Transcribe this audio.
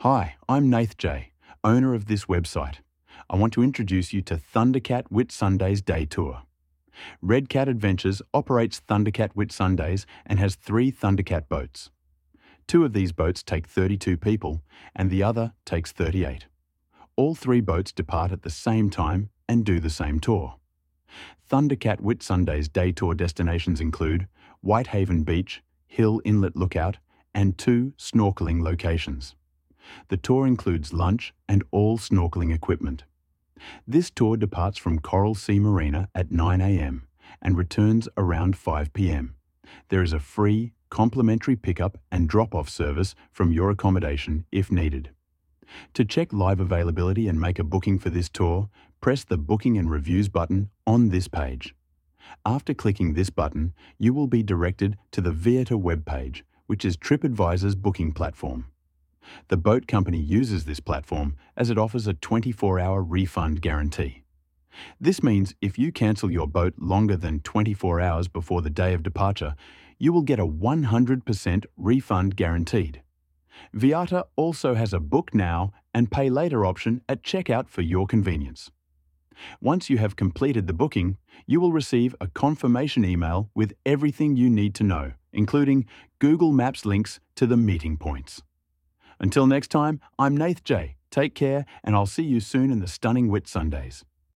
Hi, I'm Nath J, owner of this website. I want to introduce you to Thundercat Whitsundays Day Tour. Red Cat Adventures operates Thundercat Whitsundays and has 3 Thundercat boats. 2 of these boats take 32 people and the other takes 38. All 3 boats depart at the same time and do the same tour. Thundercat Whitsundays Day Tour destinations include Whitehaven Beach, Hill Inlet Lookout, and 2 snorkeling locations. The tour includes lunch and all snorkeling equipment. This tour departs from Coral Sea Marina at 9 a.m. and returns around 5 p.m. There is a free, complimentary pickup and drop-off service from your accommodation if needed. To check live availability and make a booking for this tour, press the Booking and Reviews button on this page. After clicking this button, you will be directed to the Vieta webpage, which is TripAdvisor's booking platform. The boat company uses this platform as it offers a 24-hour refund guarantee. This means if you cancel your boat longer than 24 hours before the day of departure, you will get a 100% refund guaranteed. Vieta also has a book now and pay later option at checkout for your convenience. Once you have completed the booking, you will receive a confirmation email with everything you need to know, including Google Maps links to the meeting points. Until next time, I'm Nath J. Take care, and I'll see you soon in the stunning Whitsundays.